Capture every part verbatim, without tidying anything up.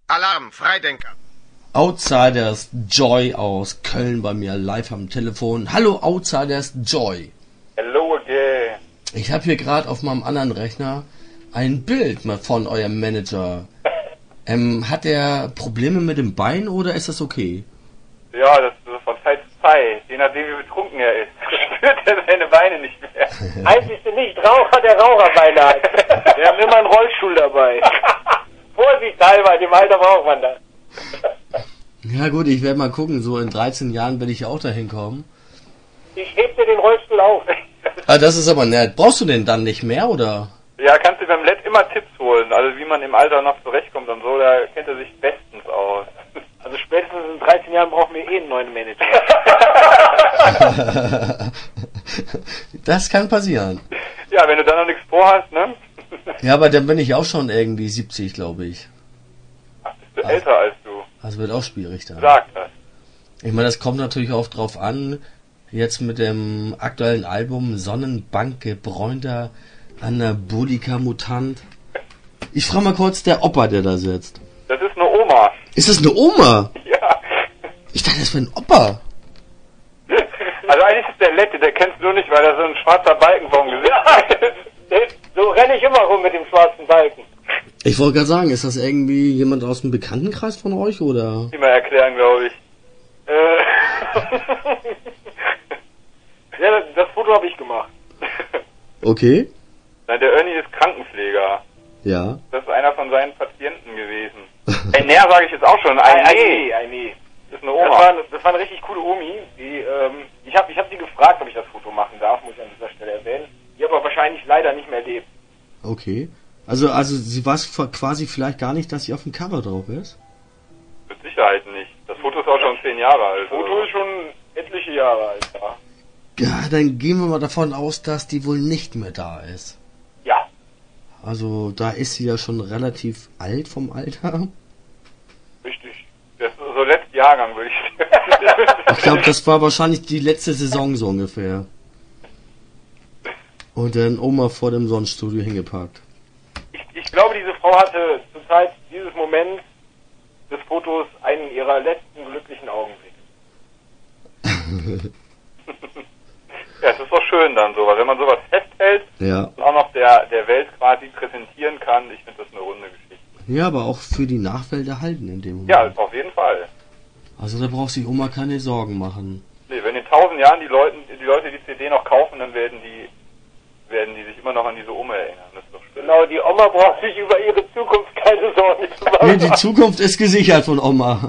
Alarm, Freidenker. Outsiders Joy aus Köln bei mir live am Telefon. Hallo Outsiders Joy. Hello again. Ich habe hier gerade auf meinem anderen Rechner ein Bild mal von eurem Manager. Ähm, hat er Probleme mit dem Bein oder ist das okay? Ja, das ist von Zeit zu Zeit, je nachdem wie betrunken er ist, spürt er seine Beine nicht mehr. Einzigste Nicht-Raucher, der Raucherbeine hat. Der hat immer einen Rollstuhl dabei. Vorsicht halber, in dem Alter braucht man das. Ja gut, ich werde mal gucken, so in dreizehn Jahren werde ich auch dahin kommen. Ich heb dir den Rollstuhl auf. Ah, das ist aber nett. Brauchst du den dann nicht mehr, oder? Ja, kannst du beim L E D immer Tipps holen, also wie man im Alter noch zurechtkommt und so, da kennt er sich bestens aus. Also spätestens in dreizehn Jahren brauchen wir eh einen neuen Manager. Das kann passieren. Ja, wenn du dann noch nichts vorhast, ne? Ja, aber dann bin ich auch schon irgendwie siebzig, glaube ich. Ach, bist du älter als du? Das wird auch schwierig dann. Sag das. Ich meine, das kommt natürlich auch drauf an, jetzt mit dem aktuellen Album Sonnenbank gebräunter Anabolika Mutant. Ich frage mal kurz, der Opa, der da sitzt. Das ist eine Oma. Ist das eine Oma? Ja. Ich dachte, das wäre ein Opa. Also eigentlich ist der Lette, der kennst du nicht, weil da so ein schwarzer Balken vorm Gesicht ist. So renne ich immer rum mit dem schwarzen Balken. Ich wollte gerade sagen, ist das irgendwie jemand aus dem Bekanntenkreis von euch, oder? Die mal erklären, glaube ich. Äh. Ja, das, das Foto habe ich gemacht. Okay. Nein, der Ernie ist Krankenpfleger. Ja. Das ist einer von seinen Patienten gewesen. Ein Näher sage ich jetzt auch schon. Ein Ein Nee. Nee, ein Nee. Das ist eine Oma. Das war, das war eine richtig coole Omi. Die, ähm, ich habe ich hab sie gefragt, ob ich das Foto machen darf, muss ich an dieser Stelle erwähnen. Die aber wahrscheinlich leider nicht mehr lebt. Okay. Also, also sie weiß quasi vielleicht gar nicht, dass sie auf dem Cover drauf ist? Mit Sicherheit nicht. Das Foto ist auch schon zehn Jahre alt. Das Foto ist schon etliche Jahre alt, ja. Ja, dann gehen wir mal davon aus, dass die wohl nicht mehr da ist. Ja. Also, da ist sie ja schon relativ alt vom Alter. Richtig. Das ist so letzter Jahrgang, würde ich sagen. Ich glaube, das war wahrscheinlich die letzte Saison so ungefähr. Und dann Oma vor dem Sonnenstudio hingepackt. Ich, ich glaube, diese Frau hatte zur Zeit dieses Moments des Fotos einen ihrer letzten glücklichen Augenblicke. Ja, es ist doch schön dann sowas, wenn man sowas festhält Ja. und auch noch der, der Welt quasi präsentieren kann. Ich finde das eine runde Geschichte. Ja, aber auch für die Nachwelt erhalten in dem Moment. Ja, auf jeden Fall. Also da braucht sich Oma keine Sorgen machen. Nee, wenn in tausend Jahren die Leute, die Leute die C D noch kaufen, dann werden die, werden die sich immer noch an diese Oma erinnern. Das ist doch schön. Genau, die Oma braucht sich über ihre Zukunft keine Sorgen zu machen. Nee, die Zukunft ist gesichert von Oma.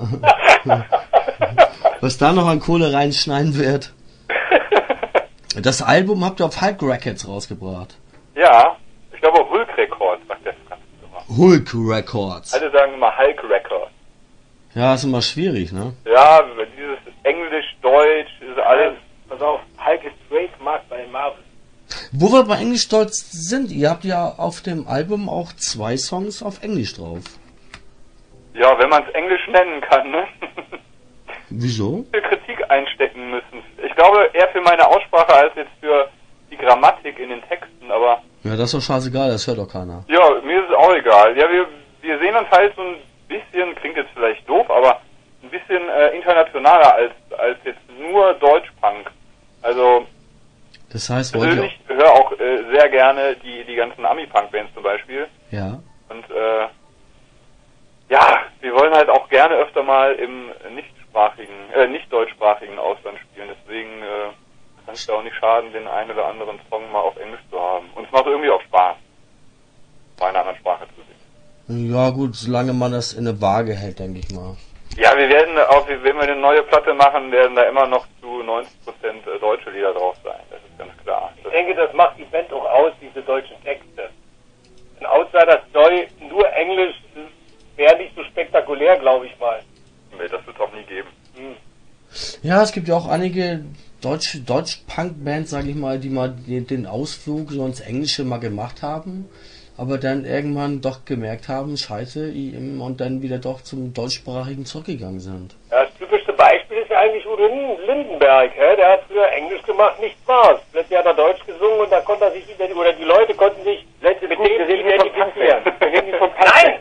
Was da noch an Kohle reinschneiden wird. Das Album habt ihr auf Hulk Records rausgebracht. Ja, ich glaube auch Hulk Records, sagt der Franz immer. Hulk Records. Alle sagen immer Hulk Records. Ja, ist immer schwierig, ne? Ja, dieses Englisch, Deutsch, ist alles. Pass auf, Hulk ist trademark bei Marvel. Wo wir bei Englisch stolz sind, ihr habt ja auf dem Album auch zwei Songs auf Englisch drauf. Ja, wenn man es Englisch nennen kann, ne? Wieso? Viel Kritik einstecken müssen. Ich glaube eher für meine Aussprache als jetzt für die Grammatik in den Texten, aber Ja, das ist doch scheißegal, das hört doch keiner. ja, mir ist es auch egal. Ja, wir, wir sehen uns halt so ein bisschen, klingt jetzt vielleicht doof, aber ein bisschen äh, internationaler als, als jetzt nur Deutschpunk. Also, Das heißt, wollt ihr... ich höre auch äh, sehr gerne die, die ganzen Ami-Punk-Bands zum Beispiel. Ja. Und äh, ja, wir wollen halt auch gerne öfter mal im nichtsprachigen, äh, nicht deutschsprachigen Ausland spielen. Deswegen äh, kann es ja auch nicht schaden, den einen oder anderen Song mal auf Englisch zu haben. Und es macht irgendwie auch Spaß, mal in einer anderen Sprache zu singen. Ja gut, solange man das in eine Waage hält, denke ich mal. Ja, wir werden auch, wenn wir eine neue Platte machen, werden da immer noch zu neunzig Prozent deutsche Lieder drauf sein. Das ist ganz klar. Ich denke, das macht die Band auch aus, diese deutschen Texte. Ein Outsiders Joy, nur Englisch, wäre nicht so spektakulär, glaube ich mal. Nee, das wird es auch nie geben. Hm. Ja, es gibt ja auch einige deutsche Deutsch-Punk-Bands, sage ich mal, die mal den, den Ausflug so ins Englische mal gemacht haben, aber dann irgendwann doch gemerkt haben, scheiße, und dann wieder doch zum Deutschsprachigen zurückgegangen sind. Ja, das typischste Beispiel ist ja eigentlich Udo Lindenberg, hä? Der hat früher Englisch gemacht, nichts war's. Plötzlich hat er Deutsch gesungen und da konnte er sich, oder die Leute konnten sich Letzte mit gut, dem wir reden hier von identifizieren. Punk-Bands. Wir reden hier von Nein, Punk-Bands. aber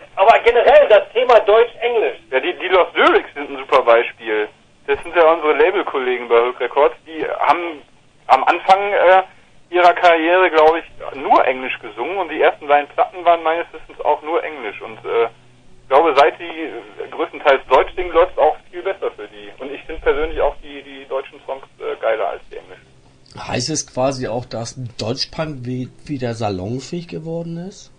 generell das Thema Deutsch-Englisch. Ja, die, die Lost Lyrics sind ein super Beispiel. Das sind ja unsere Labelkollegen bei Hook Records, die haben am Anfang äh, ihrer Karriere, glaube ich, nur Englisch gesungen und die ersten beiden Platten waren meines Wissens auch nur Englisch und äh, ich glaube, seit die äh, größtenteils Deutsch singen, läuft es auch viel besser für die. Und ich finde persönlich auch die, die deutschen Songs äh, geiler als die englischen. Heißt es quasi auch, dass Deutschpunk wie, wieder salonfähig geworden ist?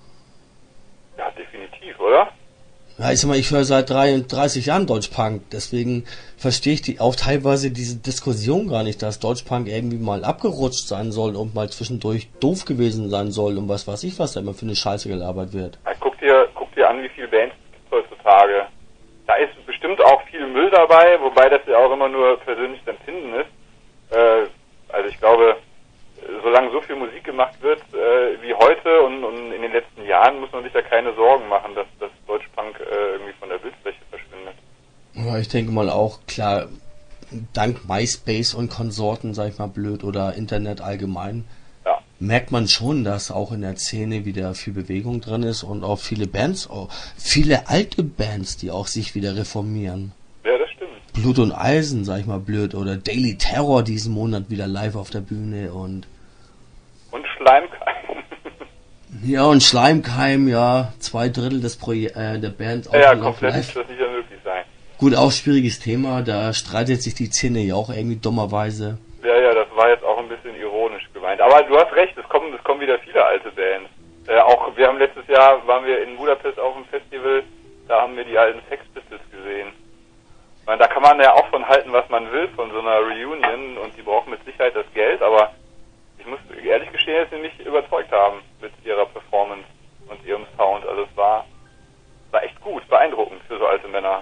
Ja, definitiv, oder? Ja, ich sag mal, ich höre seit dreiunddreißig Jahren Deutschpunk, deswegen verstehe ich die auch teilweise diese Diskussion gar nicht, dass Deutschpunk irgendwie mal abgerutscht sein soll und mal zwischendurch doof gewesen sein soll und was weiß ich, was da immer für eine Scheiße gelabert wird. Ja, guck dir, guck dir an, wie viele Bands es gibt heutzutage. Da ist bestimmt auch viel Müll dabei, wobei das ja auch immer nur persönliches Empfinden ist. Äh, also ich glaube, solange so viel Musik gemacht wird äh, wie heute und, und in den letzten Jahren, muss man sich ja keine Sorgen machen, dass das Deutschpunk äh, irgendwie von der Bildfläche verschwindet. Ja, ich denke mal auch, klar, dank MySpace und Konsorten, sag ich mal blöd, oder Internet allgemein, ja, merkt man schon, dass auch in der Szene wieder viel Bewegung drin ist und auch viele Bands, auch viele alte Bands, die auch sich wieder reformieren. Ja, das stimmt. Blut und Eisen, sag ich mal blöd, oder Daily Terror diesen Monat wieder live auf der Bühne und Und Schleimkeim. ja, und Schleimkeim, ja, zwei Drittel des Proje äh, der Band auch Ja, live. komplett ist das nicht mehr möglich sein. Gut, auch schwieriges Thema, da streitet sich die Szene ja auch irgendwie dummerweise. Ja, ja, das war jetzt auch ein bisschen ironisch gemeint. Aber du hast recht, es kommen, es kommen wieder viele alte Bands. Äh, auch, wir haben letztes Jahr, waren wir in Budapest auf dem Festival, da haben wir die alten Sex Pistols gesehen. Ich meine, da kann man ja auch von halten, was man will, von so einer Reunion, und die brauchen mit Sicherheit das Geld, aber ich muss ehrlich gestehen, dass sie mich überzeugt haben mit ihrer Performance und ihrem Sound. Also es war, war echt gut, beeindruckend für so alte Männer.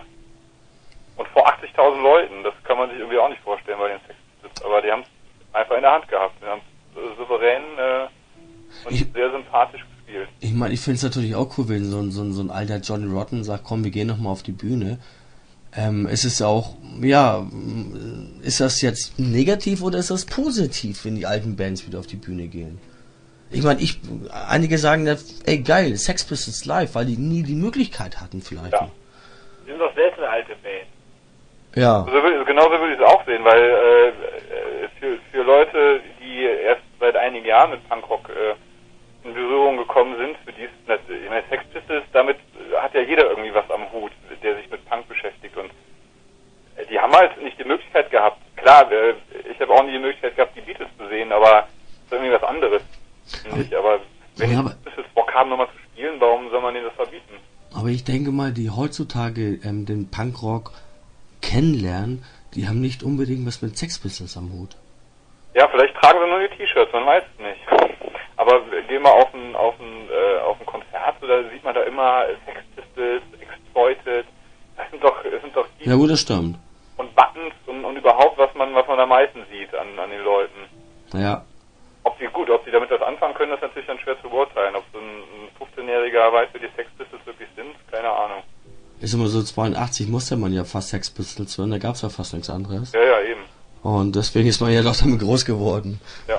Und vor achtzigtausend Leuten, das kann man sich irgendwie auch nicht vorstellen bei den Sex Pistols, aber die haben es einfach in der Hand gehabt. Die haben es souverän äh, und ich, sehr sympathisch gespielt. Ich meine, ich finde es natürlich auch cool, wenn so ein, so, ein, so ein alter Johnny Rotten sagt, komm, wir gehen nochmal auf die Bühne. Ähm, es ist auch, ja, ist das jetzt negativ oder ist das positiv, wenn die alten Bands wieder auf die Bühne gehen? Ich meine, ich, einige sagen, ey geil, Sex Pistols live, weil die nie die Möglichkeit hatten vielleicht. Ja. Die sind doch selbst eine alte Band. Ja. Also, genauso würde ich es auch sehen, weil äh, für, für Leute, die erst seit einigen Jahren mit Punkrock äh, in Berührung gekommen sind, für die ist, ich meine, Sex Pistols, damit hat ja jeder irgendwie was am Hut, der sich mit Punk beschäftigt, und die haben halt nicht die Möglichkeit gehabt. Klar, ich habe auch nie die Möglichkeit gehabt, die Beatles zu sehen, aber das ist irgendwie was anderes. Nicht. Aber wenn ja, die Pistols Bock haben, nochmal zu spielen, warum soll man denen das verbieten? Aber ich denke mal, die heutzutage ähm, den Punkrock kennenlernen, die haben nicht unbedingt was mit Sex Pistols am Hut. Ja, vielleicht tragen sie nur die T-Shirts, man weiß es nicht. Aber geh mal auf ein, auf ein, äh, auf ein Konzert, da sieht man da immer Sex Pistols, Exploited, das sind doch, das sind doch die. Ja gut, das stimmt. Und Buttons und, und überhaupt, was man, was man am meisten sieht an, an den Leuten. Ja. Ob die, gut, ob sie damit was anfangen können, das ist natürlich dann schwer zu beurteilen. Ob so ein, ein fünfzehnjähriger weiß, wie die Sex Pistols wirklich sind, keine Ahnung. Ist immer so, zweiundachtzig musste man ja fast Sex Pistols hören, da gab's ja fast nichts anderes. Ja, ja, eben. Und deswegen ist man ja doch damit groß geworden. Ja.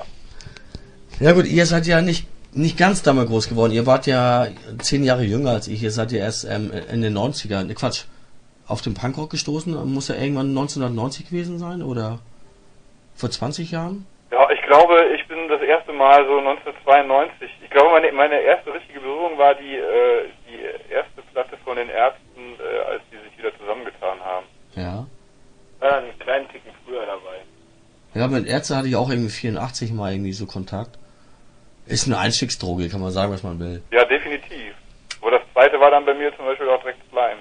Ja gut, ihr seid ja nicht nicht ganz damit groß geworden. Ihr wart ja zehn Jahre jünger als ich. Ihr seid ja erst ähm, in den neunzigern, ne Quatsch, auf den Punkrock gestoßen. Muss ja irgendwann neunzehnhundertneunzig gewesen sein, oder vor zwanzig Jahren? Ja, ich glaube, ich bin das erste Mal so neunzehnhundertzweiundneunzig. Ich glaube, meine meine erste richtige Berührung war die äh, die erste Platte von den Ärzten, äh, als die sich wieder zusammengetan haben. Ja. War einen kleinen Ticken früher dabei. Ja, mit Ärzte hatte ich auch irgendwie vierundachtzig mal irgendwie so Kontakt. Ist eine Einstiegsdroge, kann man sagen, was man will. Ja, definitiv. Aber das zweite war dann bei mir zum Beispiel auch direkt Slime,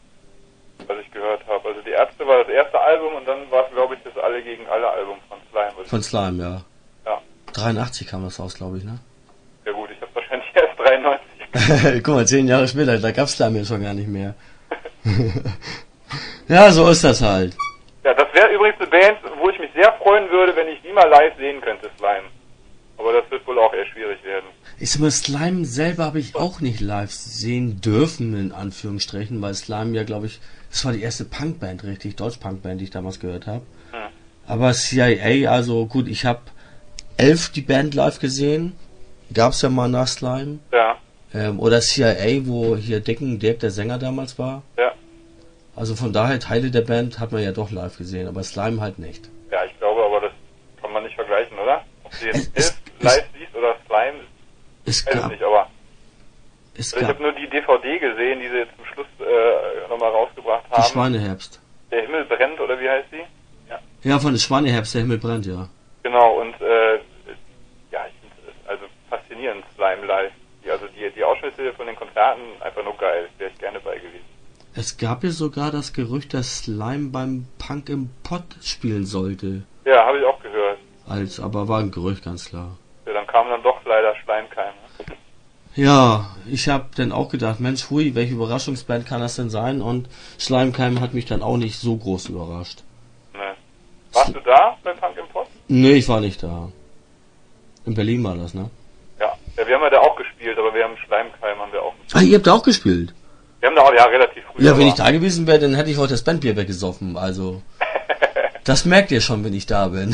was ich gehört habe. Also die Ärzte war das erste Album und dann war es, glaube ich, das Alle gegen Alle Album von Slime. Von Slime, ja. Ja. dreiundachtzig kam das raus, glaube ich, ne? Ja gut, ich habe wahrscheinlich erst dreiundneunzig. Guck mal, zehn Jahre später, da gab's Slime ja schon gar nicht mehr. Ja, so ist das halt. Ja, das wäre übrigens eine Band, wo ich mich sehr freuen würde, wenn ich die mal live sehen könnte, Slime. Aber das wird wohl auch eher schwierig werden. Ich sag mal, Slime selber habe ich auch nicht live sehen dürfen, in Anführungsstrichen, weil Slime ja, glaube ich, das war die erste Punkband, richtig, Deutsch-Punkband, die ich damals gehört habe. Hm. Aber C I A, also gut, ich habe elf die Band live gesehen, gab's ja mal nach Slime. Ja. Ähm, oder C I A, wo hier Dicken, Dirk, der Sänger damals war. Ja. Also von daher, Teile der Band hat man ja doch live gesehen, aber Slime halt nicht. Ja, ich glaube, aber das kann man nicht vergleichen, oder? Ob du jetzt Es- Elf live siehst oder Slime, Es weiß ich gab, nicht, aber es also ich gab habe nur die D V D gesehen, die sie jetzt zum Schluss äh, nochmal rausgebracht die haben. Schweineherbst. Der Himmel brennt, oder wie heißt die? Ja, von der Schweineherbst, der Himmel brennt, ja. Genau, und äh, ja, ich finde es also faszinierend, Slime live. Die, also die, die Ausschnitte von den Konzerten, einfach nur geil. Wäre ich gerne bei gewesen. Es gab ja sogar das Gerücht, dass Slime beim Punk im Pott spielen sollte. Ja, habe ich auch gehört. Als, aber war ein Gerücht, ganz klar. Ja, dann kam dann doch leider Schleimkeim. Ja, ich habe dann auch gedacht, Mensch, hui, welche Überraschungsband kann das denn sein? Und Schleimkeim hat mich dann auch nicht so groß überrascht. Ne. Warst du da bei Punk im Pott? Nee, ich war nicht da. In Berlin war das, ne? Ja. Ja, wir haben ja da auch gespielt, aber wir haben Schleimkeim haben wir auch. Ah, ihr habt da auch gespielt? Wir haben da auch, ja, relativ früh. Ja, wenn aber- ich da gewesen wäre, dann hätte ich heute das Bandbier weggesoffen, also. Das merkt ihr schon, wenn ich da bin.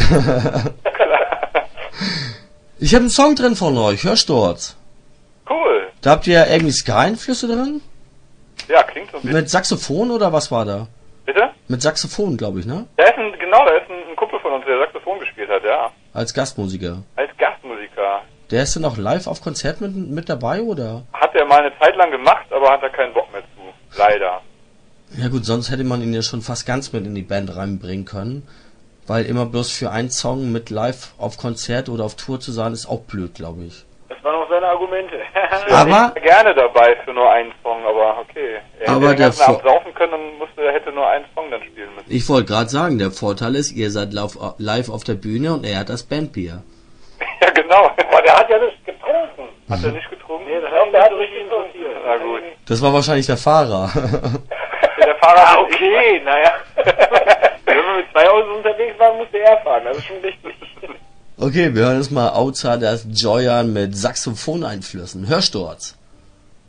Ich habe einen Song drin von euch, Hörsturz. Cool. Da habt ihr irgendwie Ska-Einflüsse drin? Ja, klingt so ein bisschen. Mit Saxophon oder was war da? Bitte? Mit Saxophon, glaube ich, ne? Da ist ein, genau, da ist ein, ein Kumpel von uns, der Saxophon gespielt hat, ja. Als Gastmusiker. Als Gastmusiker. Der ist dann auch live auf Konzert mit, mit dabei, oder? Hat er mal eine Zeit lang gemacht, aber hat er keinen Bock mehr zu. Leider. Ja gut, sonst hätte man ihn ja schon fast ganz mit in die Band reinbringen können. Weil immer bloß für einen Song mit live auf Konzert oder auf Tour zu sein, ist auch blöd, glaube ich. Das waren auch seine Argumente. Aber- Ich wäre gerne dabei für nur einen Song, aber okay. Er Aber hätte den der ganzen Abend Vor- saufen können und musste, er hätte nur einen Song dann spielen müssen. Ich wollte gerade sagen, der Vorteil ist, ihr seid lauf- live auf der Bühne und er hat das Bandbier. Ja, genau. Aber der hat ja nicht getrunken. Hat er nicht getrunken? Nee, das hat ihn nicht so richtig interessiert. Na gut. Das war wahrscheinlich der Fahrer. Ja, der Fahrer Ah, bin ich. okay, naja. Wenn wir mit zwei Autos unterwegs waren, musste er fahren. Das ist schon richtig. Okay, wir hören uns mal Outsiders Joyan mit Saxophoneinflüssen. Hörsturz.